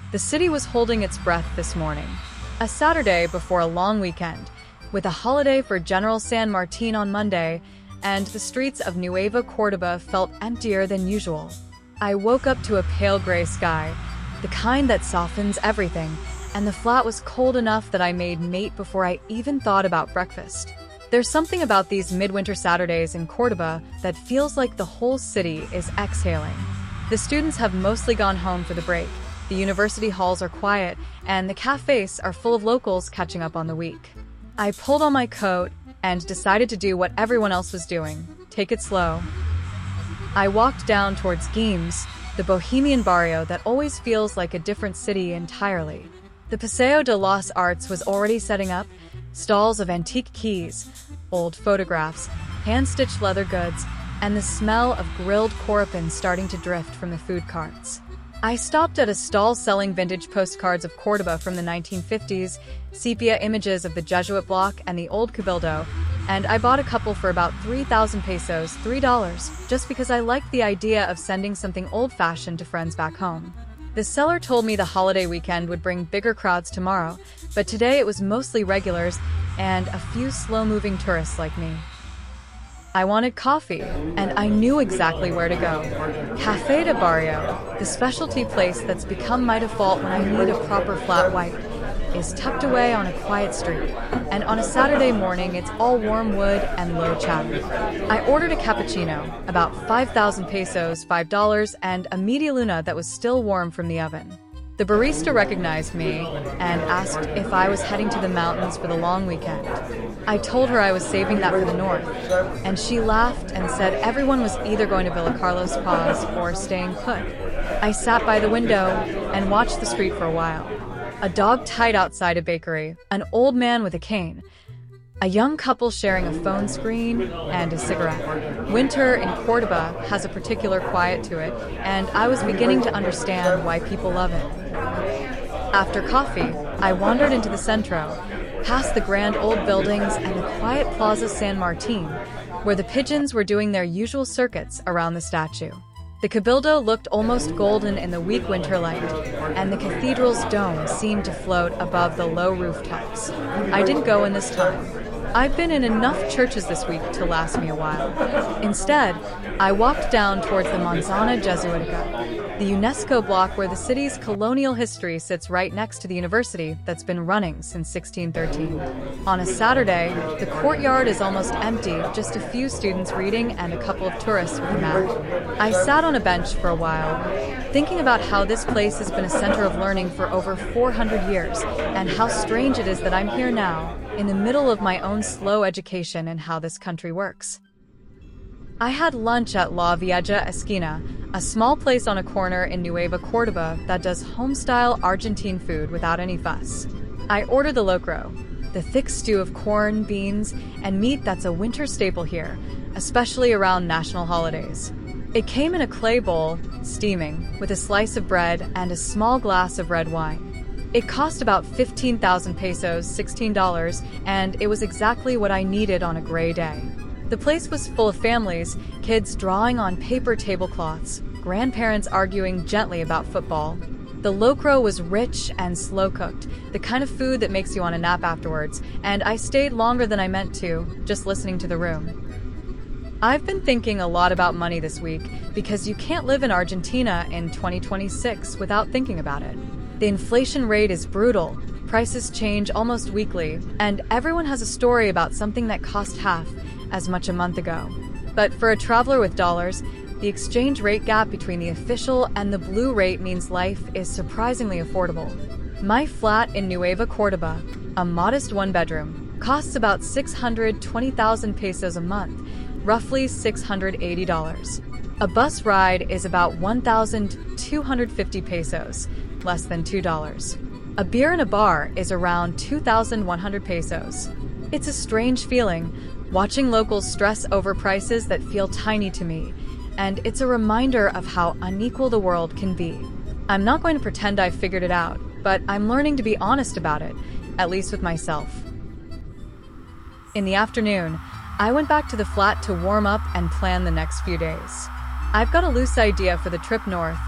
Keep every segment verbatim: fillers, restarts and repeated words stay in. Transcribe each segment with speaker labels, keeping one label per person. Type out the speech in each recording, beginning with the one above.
Speaker 1: The city was holding its breath this morning. A Saturday before a long weekend, with a holiday for General San Martin on Monday, and the streets of Nueva Cordoba felt emptier than usual. I woke up to a pale gray sky, the kind that softens everything, and the flat was cold enough that I made mate before I even thought about breakfast. There's something about these midwinter Saturdays in Cordoba that feels like the whole city is exhaling. The students have mostly gone home for the break, the university halls are quiet, and the cafes are full of locals catching up on the week. I pulled on my coat and decided to do what everyone else was doing, take it slow. I walked down towards Guimes, the bohemian barrio that always feels like a different city entirely. The Paseo de las Artes was already setting up, stalls of antique keys, old photographs, hand-stitched leather goods, and the smell of grilled corapin starting to drift from the food carts. I stopped at a stall selling vintage postcards of Cordoba from the nineteen fifties, sepia images of the Jesuit block and the old Cabildo, and I bought a couple for about three thousand pesos, three dollars, just because I liked the idea of sending something old-fashioned to friends back home. The seller told me the holiday weekend would bring bigger crowds tomorrow, but today it was mostly regulars and a few slow-moving tourists like me. I wanted coffee, and I knew exactly where to go. Café de Barrio, the specialty place that's become my default when I need a proper flat white, is tucked away on a quiet street, and on a Saturday morning it's all warm wood and low chatter. I ordered a cappuccino, about five thousand pesos, five dollars, and a media luna that was still warm from the oven. The barista recognized me and asked if I was heading to the mountains for the long weekend. I told her I was saving that for the north, and she laughed and said everyone was either going to Villa Carlos Paz or staying put. I sat by the window and watched the street for a while. A dog tied outside a bakery, an old man with a cane, a young couple sharing a phone screen, and a cigarette. Winter in Cordoba has a particular quiet to it, and I was beginning to understand why people love it. After coffee, I wandered into the centro, past the grand old buildings and the quiet Plaza San Martin, where the pigeons were doing their usual circuits around the statue. The Cabildo looked almost golden in the weak winter light, and the cathedral's dome seemed to float above the low rooftops. I didn't go in this time. I've been in enough churches this week to last me a while. Instead, I walked down towards the Manzana Jesuitica, the UNESCO block where the city's colonial history sits right next to the university that's been running since sixteen thirteen. On a Saturday, the courtyard is almost empty, just a few students reading and a couple of tourists with a mat. I sat on a bench for a while, thinking about how this place has been a center of learning for over four hundred years, and how strange it is that I'm here now, in the middle of my own slow education and how this country works. I had lunch at La Vieja Esquina, a small place on a corner in Nueva Cordoba that does home-style Argentine food without any fuss. I ordered the locro, the thick stew of corn, beans, and meat that's a winter staple here, especially around national holidays. It came in a clay bowl, steaming, with a slice of bread and a small glass of red wine. It cost about fifteen thousand pesos, sixteen dollars, and it was exactly what I needed on a gray day. The place was full of families, kids drawing on paper tablecloths, grandparents arguing gently about football. The locro was rich and slow-cooked, the kind of food that makes you want a nap afterwards, and I stayed longer than I meant to, just listening to the room. I've been thinking a lot about money this week because you can't live in Argentina in twenty twenty-six without thinking about it. The inflation rate is brutal, prices change almost weekly, and everyone has a story about something that cost half as much a month ago. But for a traveler with dollars, the exchange rate gap between the official and the blue rate means life is surprisingly affordable. My flat in Nueva Cordoba, a modest one-bedroom, costs about six hundred twenty thousand pesos a month, roughly six hundred eighty dollars. A bus ride is about one thousand two hundred fifty pesos, less than two dollars. A beer in a bar is around two thousand one hundred pesos. It's a strange feeling, watching locals stress over prices that feel tiny to me, and it's a reminder of how unequal the world can be. I'm not going to pretend I've figured it out, but I'm learning to be honest about it, at least with myself. In the afternoon, I went back to the flat to warm up and plan the next few days. I've got a loose idea for the trip north,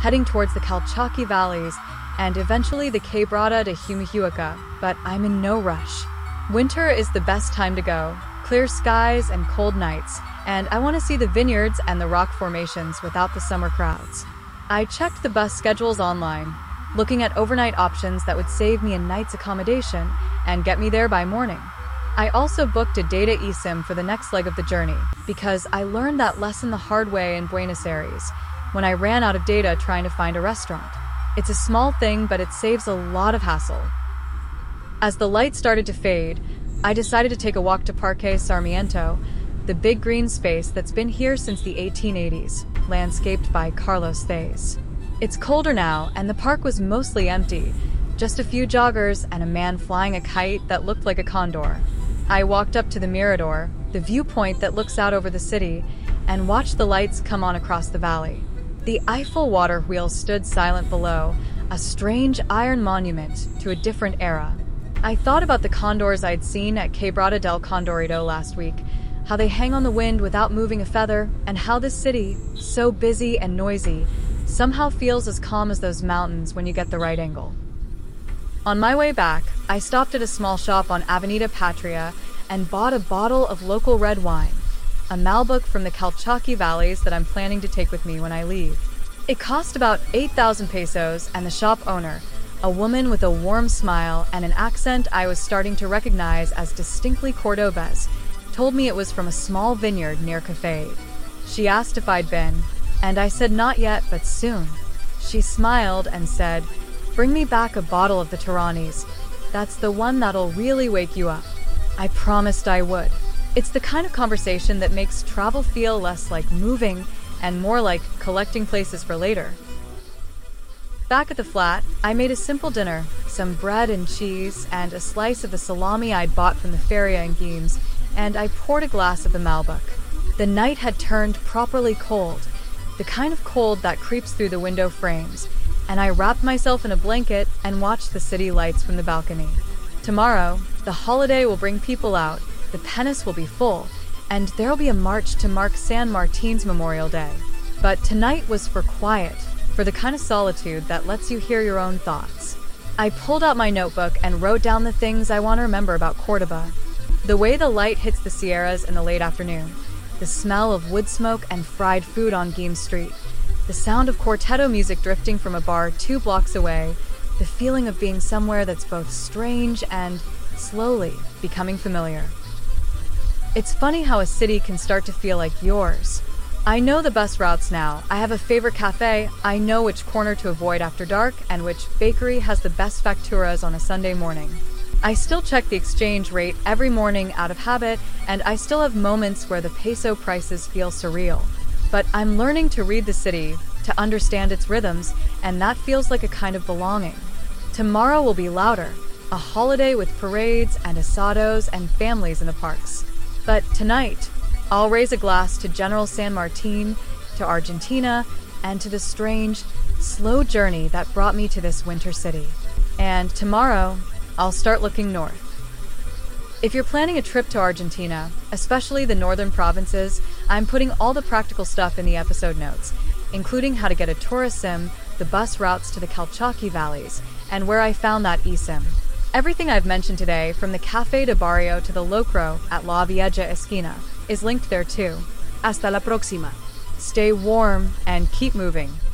Speaker 1: heading towards the Calchaquí valleys and eventually the Quebrada de Humahuaca, but I'm in no rush. Winter is the best time to go. Clear skies and cold nights, and I want to see the vineyards and the rock formations without the summer crowds. I checked the bus schedules online, looking at overnight options that would save me a night's accommodation and get me there by morning. I also booked a data eSIM for the next leg of the journey because I learned that lesson the hard way in Buenos Aires when I ran out of data trying to find a restaurant. It's a small thing, but it saves a lot of hassle. As the light started to fade, I decided to take a walk to Parque Sarmiento, the big green space that's been here since the eighteen eighties, landscaped by Carlos Thays. It's colder now, and the park was mostly empty, just a few joggers and a man flying a kite that looked like a condor. I walked up to the Mirador, the viewpoint that looks out over the city, and watched the lights come on across the valley. The Eiffel water wheel stood silent below, a strange iron monument to a different era. I thought about the condors I'd seen at Quebrada del Condorito last week, how they hang on the wind without moving a feather, and how this city, so busy and noisy, somehow feels as calm as those mountains when you get the right angle. On my way back, I stopped at a small shop on Avenida Patria and bought a bottle of local red wine, a Malbec from the Calchaquí valleys that I'm planning to take with me when I leave. It cost about eight thousand pesos, and the shop owner, a woman with a warm smile and an accent I was starting to recognize as distinctly Cordobese, told me it was from a small vineyard near Café. She asked if I'd been, and I said not yet, but soon. She smiled and said, "Bring me back a bottle of the Tiranis. That's the one that'll really wake you up." I promised I would. It's the kind of conversation that makes travel feel less like moving and more like collecting places for later. Back at the flat, I made a simple dinner, some bread and cheese, and a slice of the salami I'd bought from the feria in Guimes, and I poured a glass of the Malbec. The night had turned properly cold, the kind of cold that creeps through the window frames, and I wrapped myself in a blanket and watched the city lights from the balcony. Tomorrow, the holiday will bring people out, the Penis will be full, and there'll be a march to mark San Martin's Memorial Day. But tonight was for quiet, for the kind of solitude that lets you hear your own thoughts. I pulled out my notebook and wrote down the things I want to remember about Cordoba. The way the light hits the Sierras in the late afternoon, the smell of wood smoke and fried food on Guimes Street, the sound of quartetto music drifting from a bar two blocks away, the feeling of being somewhere that's both strange and, slowly, becoming familiar. It's funny how a city can start to feel like yours. I know the bus routes now. I have a favorite cafe. I know which corner to avoid after dark and which bakery has the best facturas on a Sunday morning. I still check the exchange rate every morning out of habit, and I still have moments where the peso prices feel surreal. But I'm learning to read the city, to understand its rhythms, and that feels like a kind of belonging. Tomorrow will be louder, a holiday with parades and asados and families in the parks. But tonight, I'll raise a glass to General San Martin, to Argentina, and to the strange, slow journey that brought me to this winter city. And tomorrow, I'll start looking north. If you're planning a trip to Argentina, especially the northern provinces, I'm putting all the practical stuff in the episode notes, including how to get a tourist sim, the bus routes to the Calchaquí valleys, and where I found that eSIM. Everything I've mentioned today, from the Café de Barrio to the Locro at La Vieja Esquina, is linked there too. Hasta la próxima. Stay warm and keep moving.